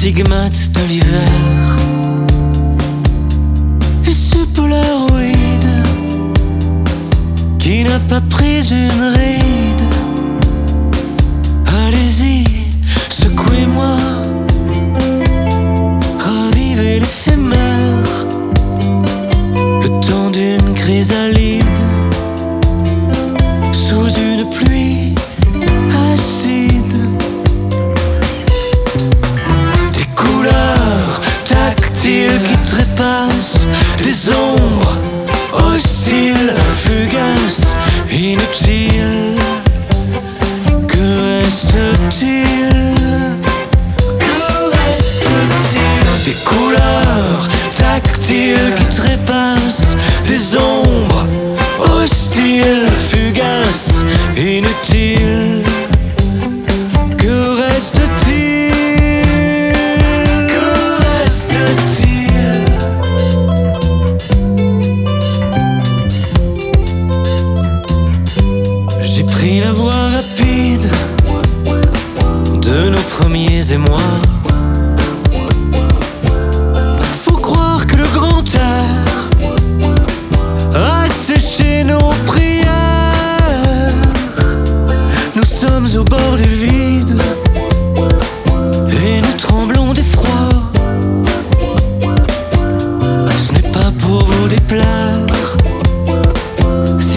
stigmates de l'hiver. Et ce polaroid qui n'a pas pris une ride. Allez-y, secouez-moi, ravivez l'éphémère, le temps d'une chrysalide sous une pluie acide. Des couleurs tactiles qui trépassent, des ombres hostiles, fugaces, inutiles. Que reste-t-il? Que reste-t-il? Des couleurs tactiles qui trépassent, des ombres hostiles, fugaces, inutiles. Que reste-t-il? Que reste-t-il? J'ai pris la voie rapide de nos premiers émois. Faut croire que le grand air a séché nos prières. Nous sommes au bord du vide et nous tremblons d'effroi. Ce n'est pas pour vous déplaire. Si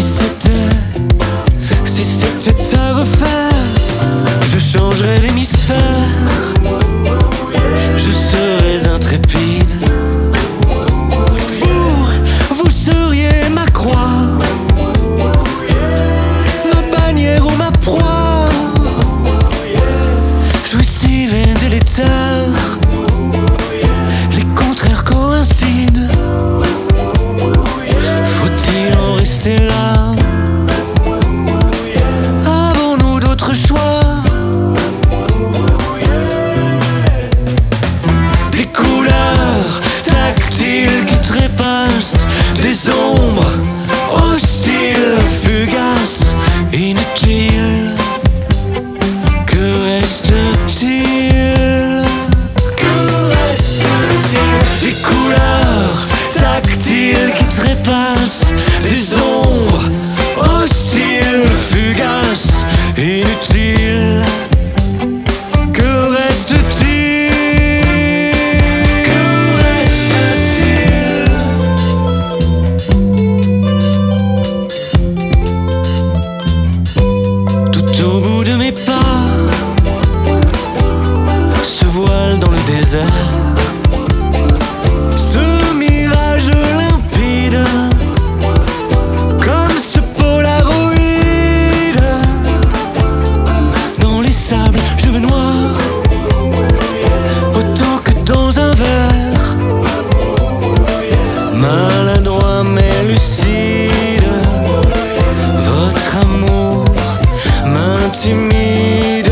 c'était à refaire, je changerais l'hémisphère. Je serais intrépide. Vous seriez ma croix, ma bannière ou ma proie, jouissive et délétère. Les contraires coïncident. Faut-il en rester là? Avons-nous d'autres choix? Des couleurs tactiles qui trépassent, des ombres hostiles, fugaces, inutiles. Que reste-t-il? Que reste-t-il? Des couleurs tactiles qui trépassent, des ombres hostiles, fugaces, inutiles. Que reste-t-il? Que reste-t-il? Tout au bout de mes pas, ce voile dans le désert, ce mirage limpide, comme ce polaroid. Dans les sables, je me noie autant que dans un verre. Maladroit mais lucide, votre amour m'intimide.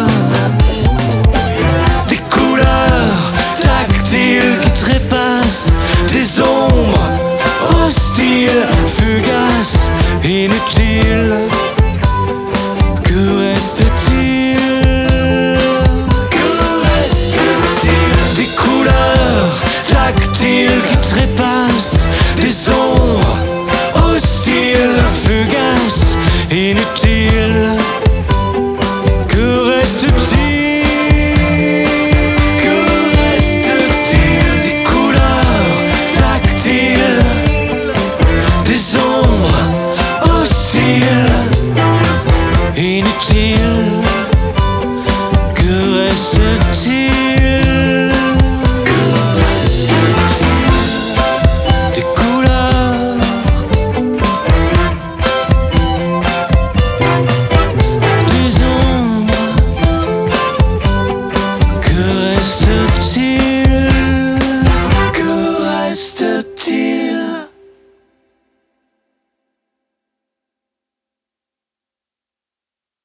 Des couleurs tactiles qui trépassent, des ombres hostiles, fugaces, inutiles. Que reste-t-il? Que reste-t-il? Des couleurs tactiles qui trépassent, des ombres hostiles, fugaces, inutiles. Que reste-t-il? Que reste-t-il? Des couleurs tactiles, des ombres hostiles, inutiles. Que reste-t-il?